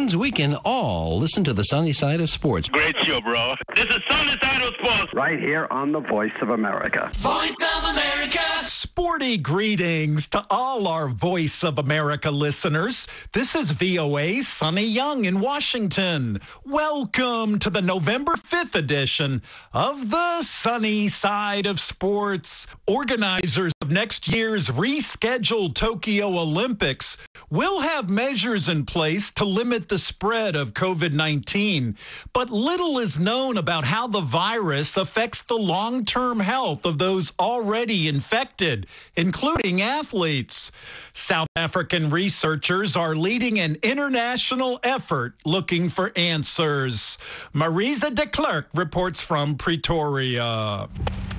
means we can all listen to the sunny side of sports. Great show, bro. This is Sunny Side of Sports. Right here on the Voice of America. Voice of America. Sporty greetings to all our Voice of America listeners. This is VOA's Sonny Young in Washington. Welcome to the November 5th edition of the Sunny Side of Sports. Organizers of next year's rescheduled Tokyo Olympics will have measures in place to limit the spread of COVID-19, but little is known about how the virus affects the long-term health of those already infected, including athletes. South African researchers are leading an international effort looking for answers. Marisa de Klerk reports from Pretoria.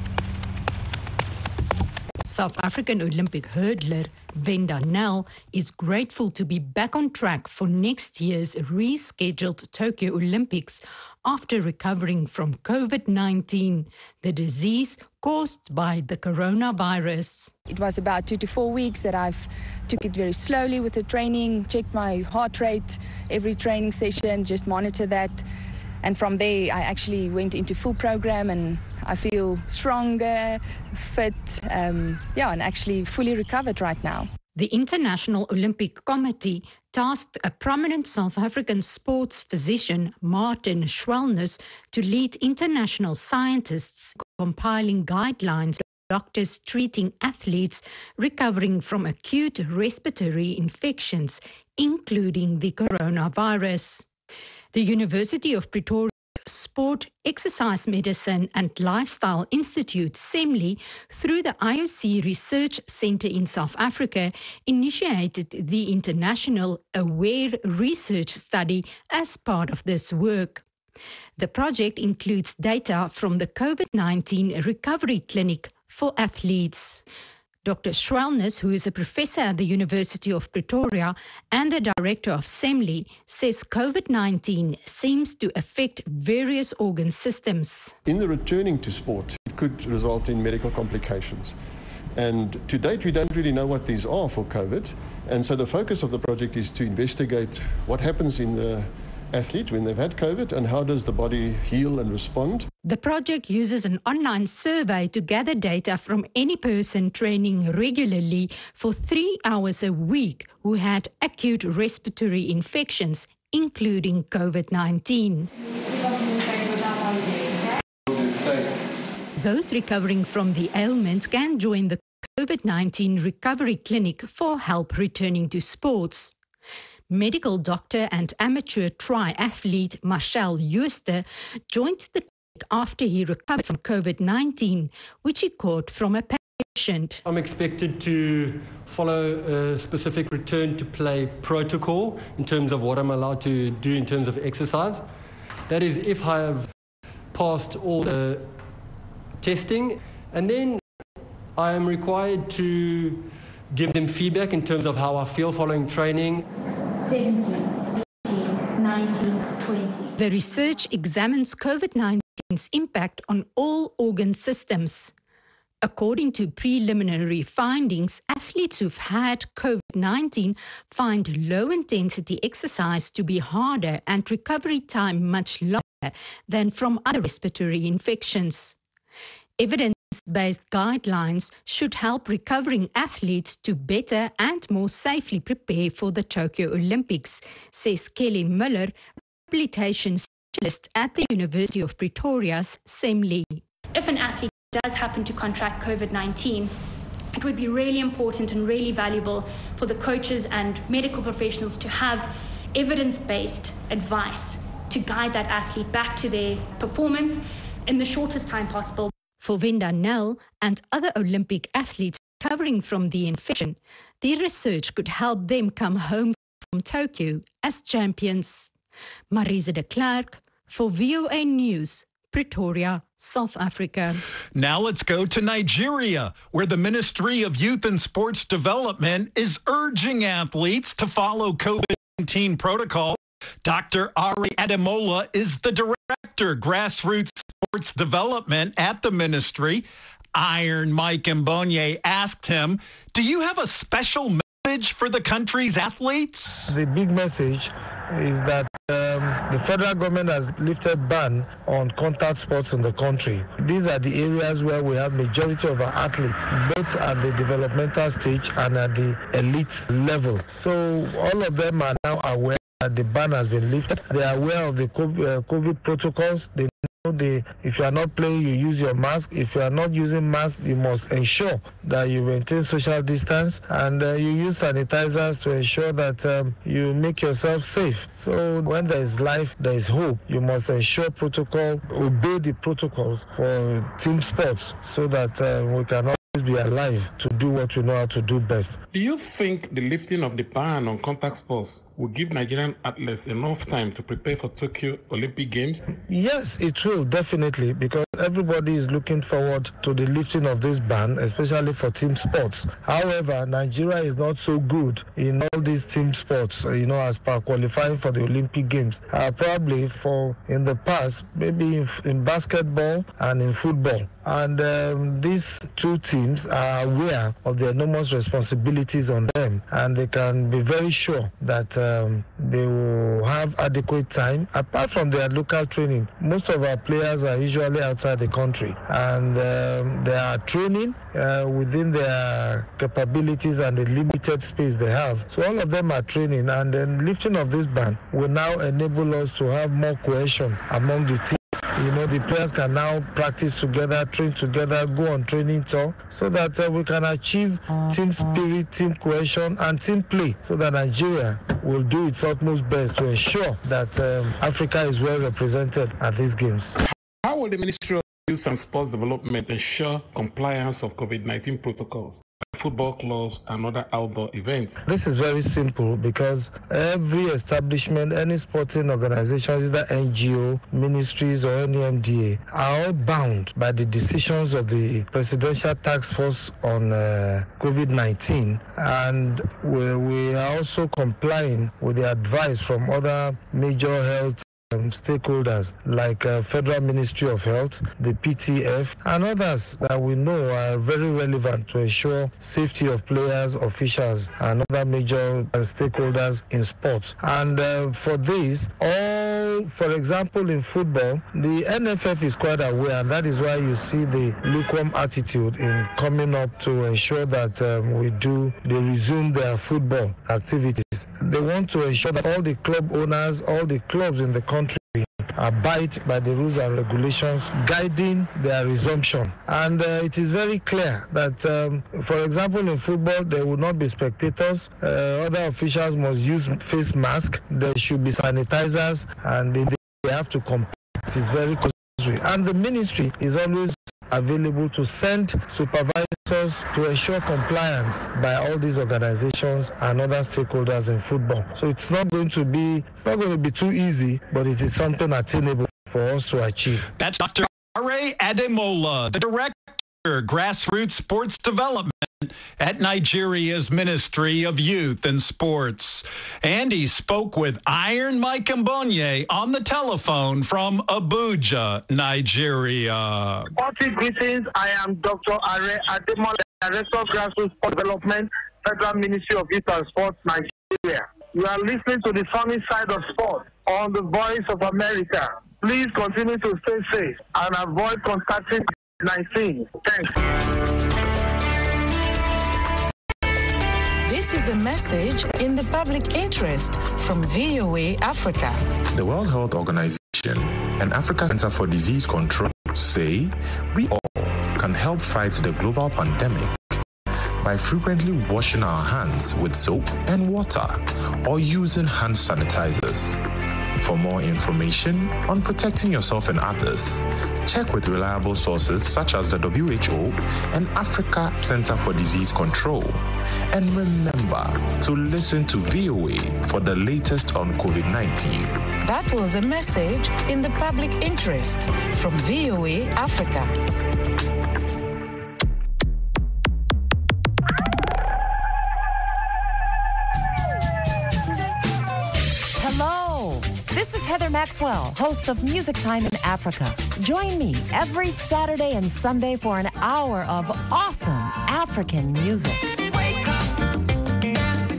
South African Olympic hurdler Venda Nel is grateful to be back on track for next year's rescheduled Tokyo Olympics after recovering from COVID-19, the disease caused by the coronavirus. It was about 2 to 4 weeks that I've took it very slowly with the training, checked my heart rate every training session, just monitor that. And from there, I actually went into full program and I feel stronger, fit, and actually fully recovered right now. The International Olympic Committee tasked a prominent South African sports physician, Martin Schwellnus, to lead international scientists compiling guidelines for doctors treating athletes recovering from acute respiratory infections, including the coronavirus. The University of Pretoria Sport, Exercise Medicine and Lifestyle Institute, SEMLI, through the IOC Research Centre in South Africa, initiated the International AWARE research study as part of this work. The project includes data from the COVID-19 Recovery Clinic for athletes. Dr. Schwellnus, who is a professor at the University of Pretoria and the director of SEMLI, says COVID-19 seems to affect various organ systems. In the returning to sport, it could result in medical complications. And to date, we don't really know what these are for COVID. And so the focus of the project is to investigate what happens in the athlete when they've had COVID and how does the body heal and respond. The project uses an online survey to gather data from any person training regularly for 3 hours a week who had acute respiratory infections, including COVID-19. Those recovering from the ailment can join the COVID-19 Recovery Clinic for help returning to sports. Medical doctor and amateur triathlete Marcel Jooste joined the clinic after he recovered from COVID-19, which he caught from a patient. I'm expected to follow a specific return to play protocol in terms of what I'm allowed to do in terms of exercise. That is, if I have passed all the testing, and then I am required to give them feedback in terms of how I feel following training. 17, 18, 19, 20. The research examines COVID-19's impact on all organ systems. According to preliminary findings, athletes who've had COVID-19 find low-intensity exercise to be harder and recovery time much longer than from other respiratory infections. Evidence-based guidelines should help recovering athletes to better and more safely prepare for the Tokyo Olympics, says Kelly Miller, rehabilitation specialist at the University of Pretoria's SEMLI. If an athlete does happen to contract COVID-19, it would be really important and really valuable for the coaches and medical professionals to have evidence-based advice to guide that athlete back to their performance in the shortest time possible. For Venda Nel and other Olympic athletes recovering from the infection, the research could help them come home from Tokyo as champions. Marisa de Klerk for VOA News, Pretoria, South Africa. Now let's go to Nigeria, where the Ministry of Youth and Sports Development is urging athletes to follow COVID-19 protocol. Dr. Ari Ademola is the Director, Grassroots Sports Development at the ministry. Iron Mike Mbonye asked him, do you have a special message message for the country's athletes? The big message is that the federal government has lifted ban on contact sports in the country. These are the areas where we have majority of our athletes, both at the developmental stage and at the elite level. So all of them are now aware that the ban has been lifted. They are aware of the COVID protocols. They know if you are not playing, you use your mask. If you are not using mask, you must ensure that you maintain social distance and you use sanitizers to ensure that you make yourself safe. So when there is life, there is hope. You must ensure protocol, obey the protocols for team sports so that we can always be alive to do what we know how to do best. Do you think the lifting of the ban on contact sports will give Nigerian athletes enough time to prepare for Tokyo Olympic Games? Yes, it will, definitely, because everybody is looking forward to the lifting of this ban, especially for team sports. However, Nigeria is not so good in all these team sports, as per qualifying for the Olympic Games. Probably in the past, maybe in basketball and in football. And these two teams are aware of the enormous responsibilities on them, and they can be very sure that they will have adequate time. Apart from their local training, most of our players are usually outside the country, and they are training within their capabilities and the limited space they have. So all of them are training, and then lifting of this ban will now enable us to have more cohesion among the teams. The players can now practice together, train together, go on training tour, so that we can achieve team spirit, team cohesion, and team play, so that Nigeria will do its utmost best to ensure that Africa is well represented at these games. How will the Ministry of Youth and Sports Development ensure compliance of COVID-19 protocols? Football clubs and other outdoor events? This is very simple, because every establishment, any sporting organization, either NGO, ministries or any MDA, are all bound by the decisions of the Presidential Task Force on COVID-19, and we are also complying with the advice from other major health stakeholders like Federal Ministry of Health, the PTF, and others that we know are very relevant to ensure safety of players, officials, and other major stakeholders in sports. And for this, for example, in football, the NFF is quite aware, and that is why you see the lukewarm attitude in coming up to ensure that they resume their football activities. They want to ensure that all the club owners, all the clubs in the country abide by the rules and regulations guiding their resumption. And it is very clear that, for example, in football, there will not be spectators. Other officials must use face masks. There should be sanitizers, and they have to comply. It is very costly. And the ministry is always available to send supervisors to ensure compliance by all these organizations and other stakeholders in football. So it's not going to be too easy, but it is something attainable for us to achieve. That's Dr. Are Ademola, the Director, Grassroots Sports Development at Nigeria's Ministry of Youth and Sports. And he spoke with Iron Mike Mbonye on the telephone from Abuja, Nigeria. Greetings. I am Dr. Are Ademola, Director of Grassroots Sports Development, Federal Ministry of Youth and Sports, Nigeria. You are listening to the sunny side of sport on the Voice of America. Please continue to stay safe and avoid contacting COVID-19. Thanks. This is a message in the public interest from VOA Africa. The World Health Organization and Africa Center for Disease Control say we all can help fight the global pandemic by frequently washing our hands with soap and water or using hand sanitizers. For more information on protecting yourself and others, check with reliable sources such as the WHO and Africa Center for Disease Control. And remember to listen to VOA for the latest on COVID-19. That was a message in the public interest from VOA Africa. This is Heather Maxwell, host of Music Time in Africa. Join me every Saturday and Sunday for an hour of awesome African music. Wake up, dance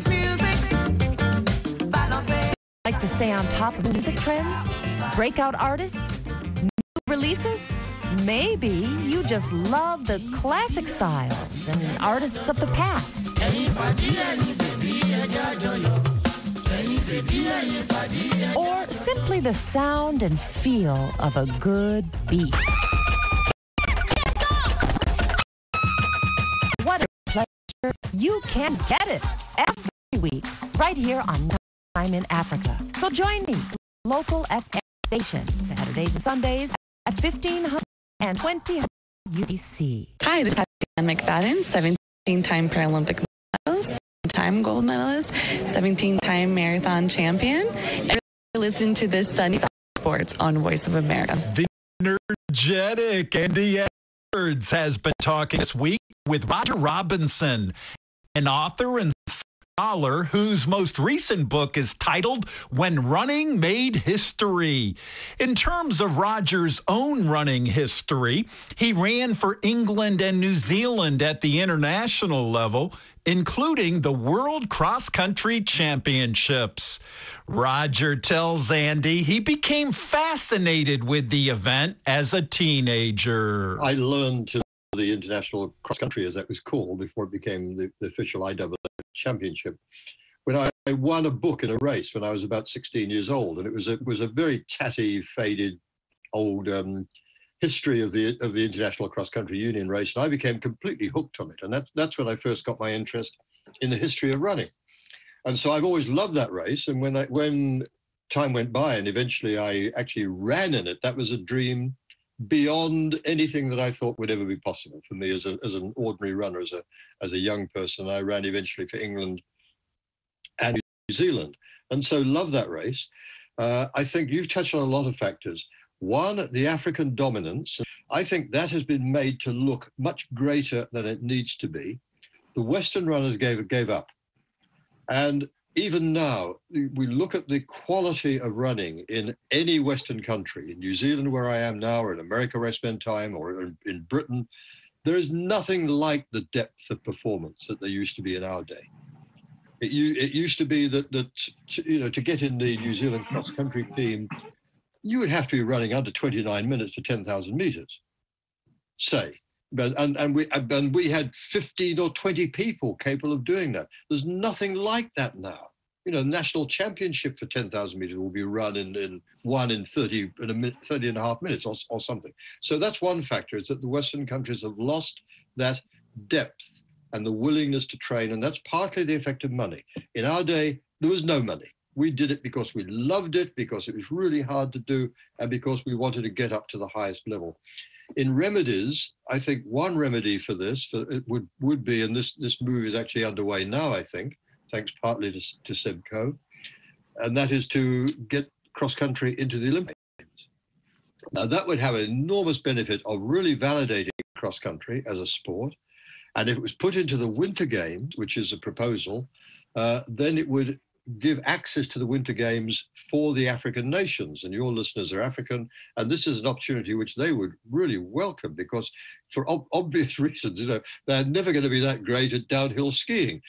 Like to stay on top of music trends? Breakout artists? New releases? Maybe you just love the classic styles and artists of the past. Or simply the sound and feel of a good beat. What a pleasure. You can get it every week right here on Time in Africa. So join me, local FM station, Saturdays and Sundays at 1500 and 2000 UTC. Hi, this is Tatiana McFadden, 17-time Paralympic medalist, 7-time gold medalist, 17-time marathon champion, and you're listening to this Sunny Side Sports on Voice of America. The energetic Andy Edwards has been talking this week with Roger Robinson, an author and scholar whose most recent book is titled When Running Made History. In terms of Roger's own running history, he ran for England and New Zealand at the international level, including the World Cross Country Championships. Roger tells Andy he became fascinated with the event as a teenager. I learned to the International Cross Country, as that was called, before it became the official IAA championship, when I won a book in a race when I was about 16 years old, and it was a very tatty, faded, old history of the International Cross Country Union race, and I became completely hooked on it, and that's when I first got my interest in the history of running, and so I've always loved that race. And when time went by, and eventually I actually ran in it, that was a dream beyond anything that I thought would ever be possible for me as an ordinary runner, as a young person. I ran eventually for England and New Zealand, and so love that race. I think you've touched on a lot of factors. One, the African dominance. I think that has been made to look much greater than it needs to be. The Western runners gave up, and even now, we look at the quality of running in any Western country, in New Zealand where I am now, or in America where I spend time, or in Britain, there is nothing like the depth of performance that there used to be in our day. It used to be that to get in the New Zealand cross-country team, you would have to be running under 29 minutes for 10,000 meters, say. And we had 15 or 20 people capable of doing that. There's nothing like that now. The national championship for 10,000 meters will be run in 30 and a half minutes or something. So that's one factor, is that the Western countries have lost that depth and the willingness to train, and that's partly the effect of money. In our day, there was no money. We did it because we loved it, because it was really hard to do, and because we wanted to get up to the highest level. In remedies, I think one remedy for this would be, and this move is actually underway now, I think, thanks partly to Seb Coe, and that is to get cross-country into the Olympic Games. Now, that would have an enormous benefit of really validating cross-country as a sport, and if it was put into the Winter Games, which is a proposal, then it would give access to the Winter Games for the African nations, and your listeners are African, and this is an opportunity which they would really welcome, because for obvious reasons, they're never going to be that great at downhill skiing,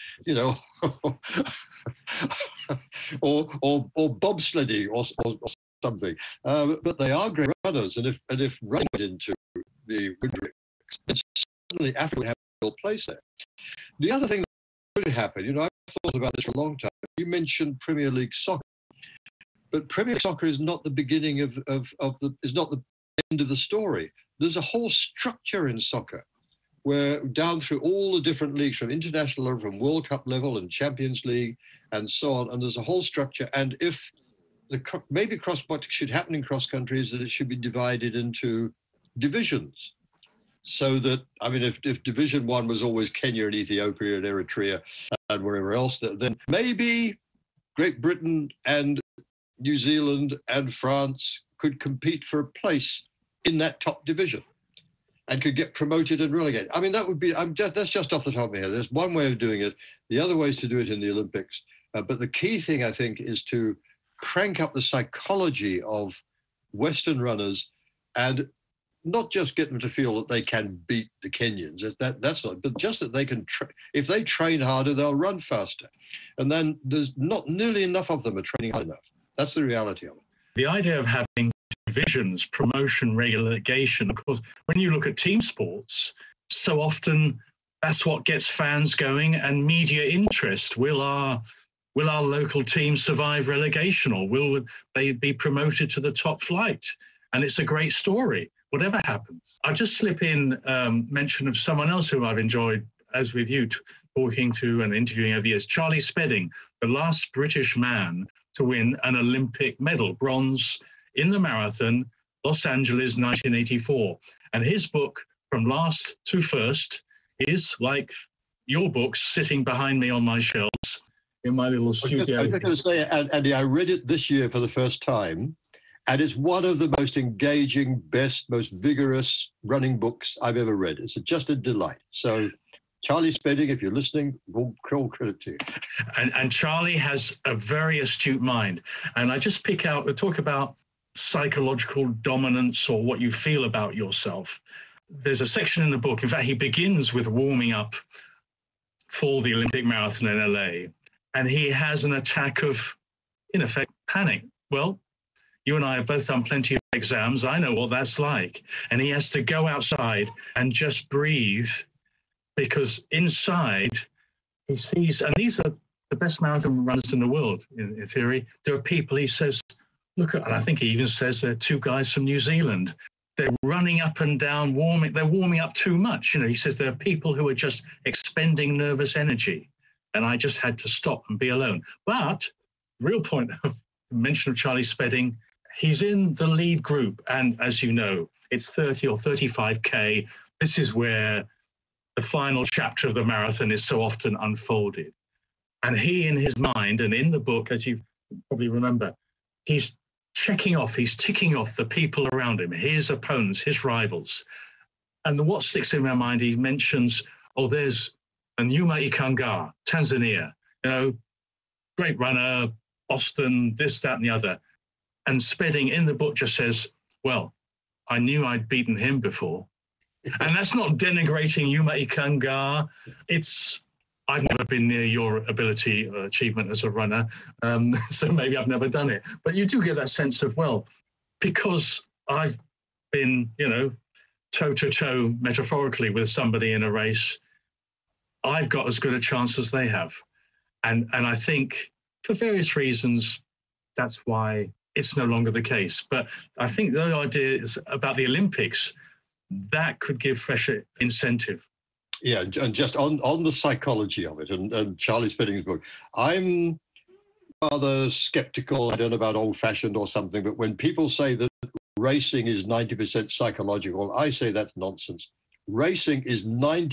or bobsledding or something, but they are great runners, and if running into the Winter Games, then suddenly Africa would have a real place there. The other thing that could happen, I've thought about this for a long time. You mentioned Premier League soccer, but Premier League soccer is not the beginning is not the end of the story. There's a whole structure in soccer where down through all the different leagues, from international level, from World Cup level and Champions League and so on, and there's a whole structure. And if what should happen in cross country is that it should be divided into divisions. So that, if Division 1 was always Kenya and Ethiopia and Eritrea and wherever else, then maybe Great Britain and New Zealand and France could compete for a place in that top division and could get promoted and relegated. That would be, that's just off the top of my head. There's one way of doing it. The other way is to do it in the Olympics. But the key thing, I think, is to crank up the psychology of Western runners and not just get them to feel that they can beat the Kenyans. That's not, but just that they can, if they train harder, they'll run faster. And then there's not nearly enough of them are training hard enough. That's the reality of it. The idea of having divisions, promotion, relegation, of course, when you look at team sports, so often that's what gets fans going and media interest. Will our local team survive relegation, or will they be promoted to the top flight? And it's a great story, whatever happens. I'll just slip in mention of someone else who I've enjoyed, as with you, talking to and interviewing over the years, Charlie Spedding, the last British man to win an Olympic medal, bronze in the marathon, Los Angeles, 1984. And his book, From Last to First, is like your books sitting behind me on my shelves in my little studio. I was just going to say, Andy, I read it this year for the first time, and it's one of the most engaging, best, most vigorous running books I've ever read. It's just a delight. So, Charlie Spedding, if you're listening, all credit to you. And Charlie has a very astute mind. And I just talk about psychological dominance or what you feel about yourself. There's a section in the book, in fact, he begins with warming up for the Olympic marathon in LA, and he has an attack of, in effect, panic. Well, you and I have both done plenty of exams. I know what that's like. And he has to go outside and just breathe, because inside he sees, and these are the best marathon runners in the world, in theory. There are people, he says, look at, and I think he even says there are two guys from New Zealand. They're running up and down, they're warming up too much. He says there are people who are just expending nervous energy, and I just had to stop and be alone. But the real point of the mention of Charlie Spedding, he's in the lead group, and as you know, it's 30 or 35K. This is where the final chapter of the marathon is so often unfolded. And he, in his mind, and in the book, as you probably remember, he's ticking off the people around him, his opponents, his rivals. And what sticks in my mind, he mentions, there's a Nyuma Ikangar, Tanzania, great runner, Boston, this, that, and the other. And Spedding in the book just says, well, I knew I'd beaten him before. And that's not denigrating Nyuma Ikangar. I've never been near your ability or achievement as a runner, so maybe I've never done it. But you do get that sense of, well, because I've been, toe-to-toe metaphorically with somebody in a race, I've got as good a chance as they have. And I think for various reasons, that's why it's no longer the case. But I think the idea is about the Olympics, that could give fresh incentive. Yeah, and just on the psychology of it, and Charlie Spedding's book, I'm rather skeptical. I don't know about old-fashioned or something, but when people say that racing is 90% psychological, I say that's nonsense. Racing is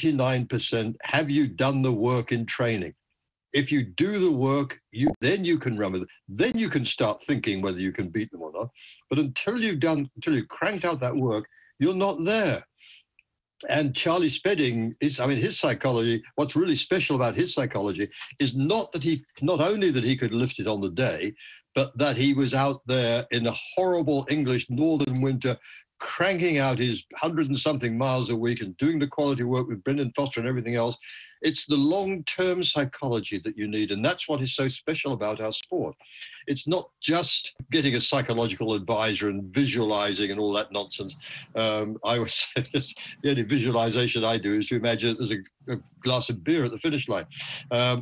99%, have you done the work in training? If you do the work, then you can run with it. Then you can start thinking whether you can beat them or not. But until you've cranked out that work, you're not there. And Charlie Spedding his psychology, what's really special about his psychology is not only that he could lift it on the day, but that he was out there in a horrible English northern winter, cranking out his 100 and something miles a week and doing the quality work with Brendan Foster and everything else. It's the long-term psychology that you need, and that's what is so special about our sport. It's not just getting a psychological advisor and visualizing and all that nonsense. I always say this, the only visualization I do is to imagine there's a glass of beer at the finish line. And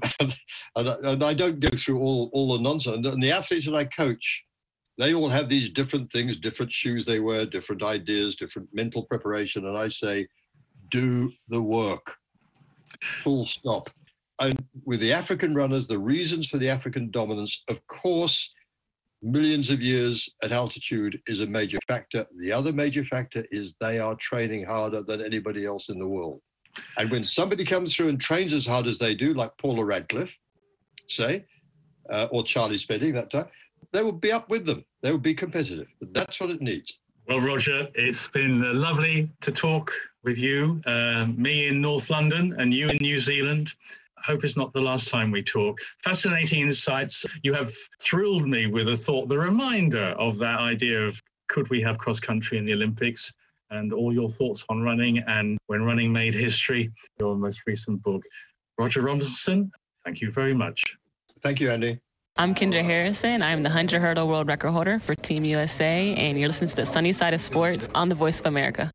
I don't go through all the nonsense. And the athletes that I coach, they all have these different things, different shoes they wear, different ideas, different mental preparation. And I say, do the work. Full stop. And with the African runners, the reasons for the African dominance, of course, millions of years at altitude is a major factor. The other major factor is they are training harder than anybody else in the world. And when somebody comes through and trains as hard as they do, like Paula Radcliffe, say, or Charlie Spedding that time, they will be up with them. They will be competitive. But that's what it needs. Well, Roger, it's been lovely to talk with you, me in North London and you in New Zealand. I hope it's not the last time we talk. Fascinating insights. You have thrilled me with the reminder of that idea of could we have cross-country in the Olympics, and all your thoughts on running and when running made history, your most recent book. Roger Robinson, thank you very much. Thank you, Andy. I'm Kendra Harrison. I'm the 100 hurdle world record holder for Team USA, and you're listening to the Sunny Side of Sports on the Voice of America.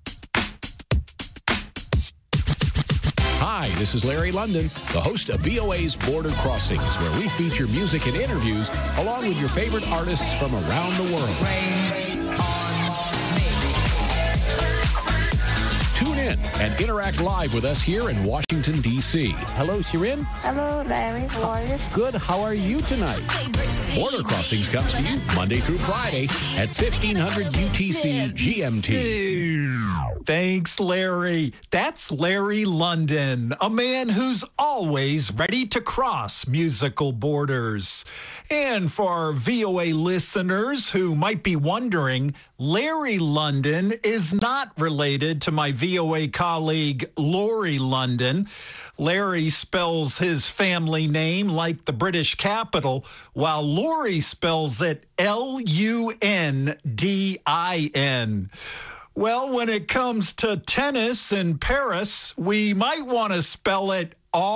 Hi, this is Larry London, the host of VOA's Border Crossings, where we feature music and interviews along with your favorite artists from around the world. Tune in and interact live with us here in Washington, D.C. Hello, Shirin. Hello, Larry. How are you? Good. How are you tonight? Border Crossings comes to you Monday through Friday at 1500 UTC GMT. Thanks, Larry. That's Larry London, a man who's always ready to cross musical borders. And for our VOA listeners who might be wondering, Larry London is not related to my VOA colleague, Lori London. Larry spells his family name like the British capital, while Lori spells it Lundin. Well, when it comes to tennis in Paris, we might want to spell it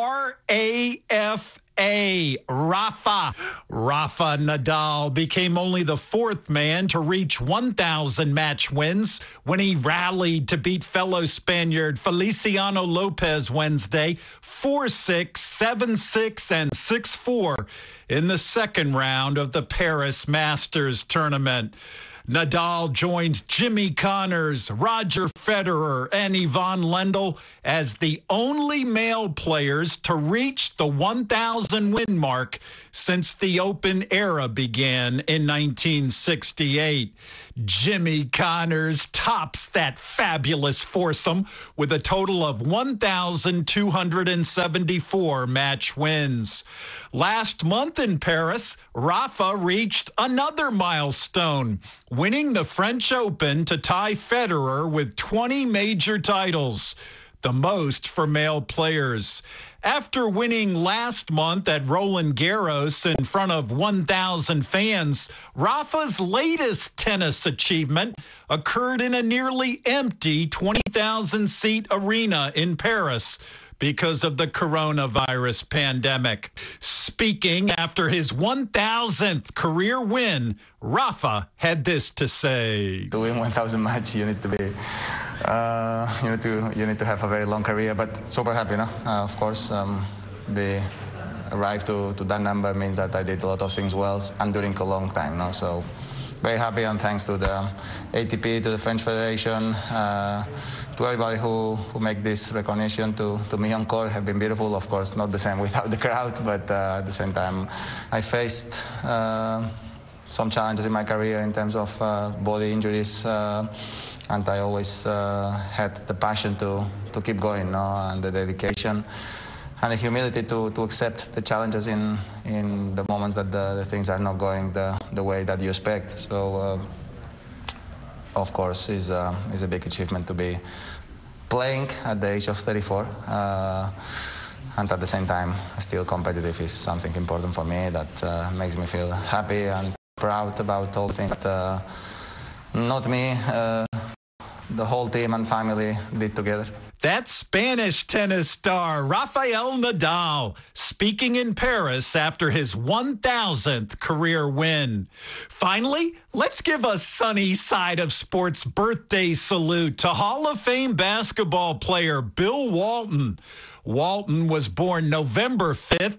R-A-F-A, Rafa. Rafa Nadal became only the fourth man to reach 1,000 match wins when he rallied to beat fellow Spaniard Feliciano Lopez Wednesday 4-6, 7-6, and 6-4 in the second round of the Paris Masters tournament. Nadal joins Jimmy Connors, Roger Federer, and Yvonne Lendl as the only male players to reach the 1,000 win mark since the Open era began in 1968. Jimmy Connors tops that fabulous foursome with a total of 1,274 match wins. Last month in Paris, Rafa reached another milestone, winning the French Open to tie Federer with 20 major titles, the most for male players. After winning last month at Roland Garros in front of 1,000 fans, Rafa's latest tennis achievement occurred in a nearly empty 20,000-seat arena in Paris because of the coronavirus pandemic. Speaking after his 1,000th career win, Rafa had this to say. To win 1,000 match, you need to be, you need to have a very long career. But super happy, no? Of course, the arrive to that number means that I did a lot of things well and during a long time, no? So very happy, and thanks to the ATP, to the French Federation, to everybody who make this recognition to me on court have been beautiful. Of course, not the same without the crowd, but at the same time, I faced some challenges in my career in terms of body injuries, and I always had the passion to keep going, no? And the dedication and the humility to accept the challenges in the moments that the things are not going the way that you expect. So, of course, is a big achievement to be playing at the age of 34, and at the same time still competitive is something important for me that makes me feel happy and proud about all the things that not me, the whole team and family did together. That's Spanish tennis star Rafael Nadal speaking in Paris after his 1,000th career win. Finally, let's give a Sunny Side of Sports birthday salute to Hall of Fame basketball player Bill Walton. Walton was born November 5th,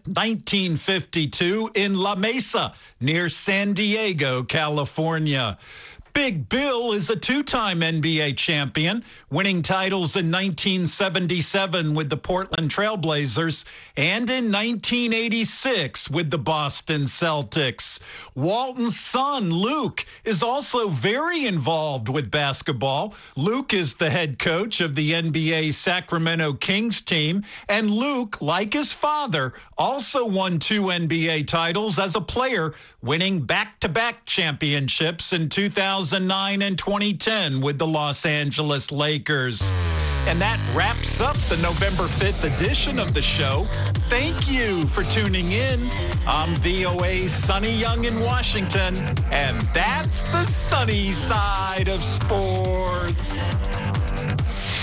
1952 in La Mesa near San Diego, California. Big Bill is a two-time NBA champion, winning titles in 1977 with the Portland Trail Blazers and in 1986 with the Boston Celtics. Walton's son, Luke, is also very involved with basketball. Luke is the head coach of the NBA Sacramento Kings team, and Luke, like his father, also won 2 NBA titles as a player, winning back-to-back championships in 2009 and 2010 with the Los Angeles Lakers. And that wraps up the November 5th edition of the show. Thank you for tuning in. I'm VOA's Sonny Young in Washington, and that's the Sunny Side of Sports.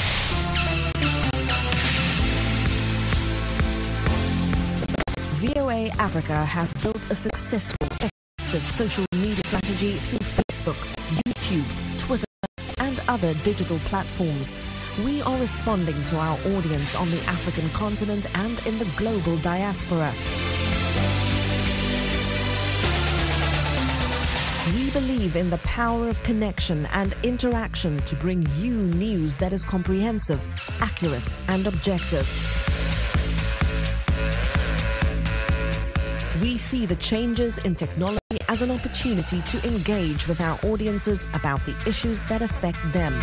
VOA VOA Africa has built a successful, effective social media strategy through Facebook, YouTube, Twitter, and other digital platforms. We are responding to our audience on the African continent and in the global diaspora. We believe in the power of connection and interaction to bring you news that is comprehensive, accurate, and objective. We see the changes in technology as an opportunity to engage with our audiences about the issues that affect them.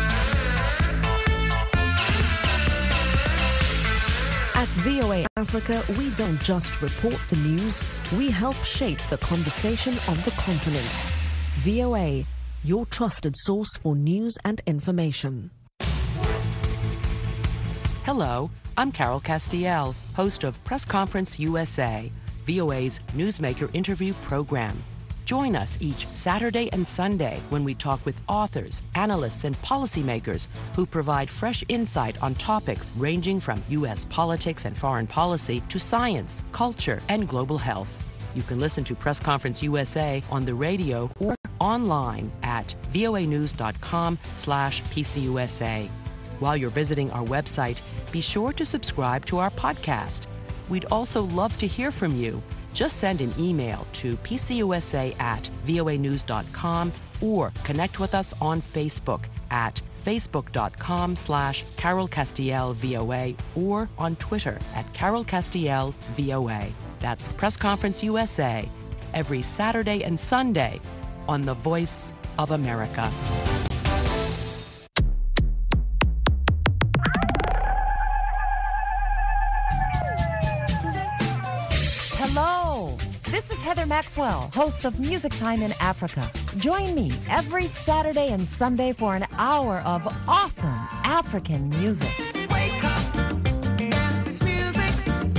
At VOA Africa, we don't just report the news, we help shape the conversation on the continent. VOA, your trusted source for news and information. Hello, I'm Carol Castiel, host of Press Conference USA, VOA's newsmaker interview program. Join us each Saturday and Sunday when we talk with authors, analysts, and policymakers who provide fresh insight on topics ranging from U.S. politics and foreign policy to science, culture, and global health. You can listen to Press Conference USA on the radio or online at voanews.com/PCUSA. While you're visiting our website, be sure to subscribe to our podcast. We'd also love to hear from you. Just send an email to pcusa@voanews.com or connect with us on Facebook at facebook.com/CarolCastielVOA or on Twitter at CarolCastielVOA. That's Press Conference USA, every Saturday and Sunday on the Voice of America. Hello, this is Heather Maxwell, host of Music Time in Africa. Join me every Saturday and Sunday for an hour of awesome African music. Wake up, dance this music.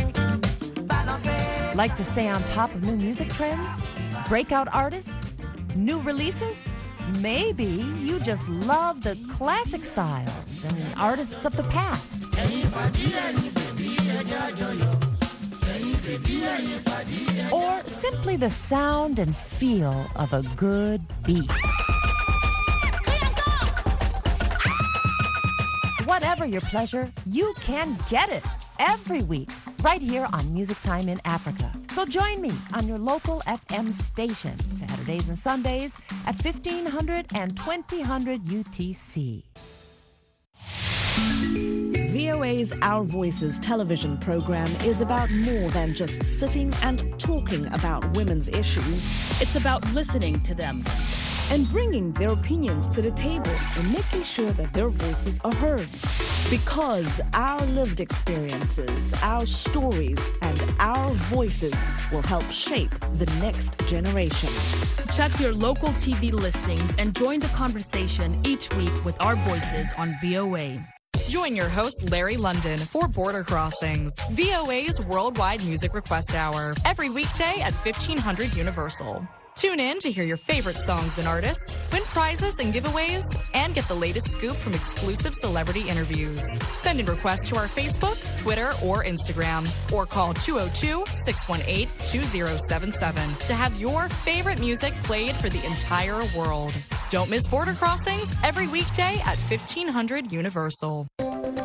Like to stay on top of new music trends? Breakout artists? New releases? Maybe you just love the classic styles and artists of the past. Or simply the sound and feel of a good beat. Whatever your pleasure, you can get it every week right here on Music Time in Africa. So join me on your local FM station Saturdays and Sundays at 1500 and 2000 UTC. VOA's Our Voices television program is about more than just sitting and talking about women's issues. It's about listening to them and bringing their opinions to the table and making sure that their voices are heard. Because our lived experiences, our stories, and our voices will help shape the next generation. Check your local TV listings and join the conversation each week with our voices on VOA. Join your host, Larry London, for Border Crossings, VOA's worldwide music request hour, every weekday at 1500 Universal. Tune in to hear your favorite songs and artists, win prizes and giveaways, and get the latest scoop from exclusive celebrity interviews. Send in requests to our Facebook, Twitter, or Instagram, or call 202-618-2077 to have your favorite music played for the entire world. Don't miss Border Crossings every weekday at 1500 Universal.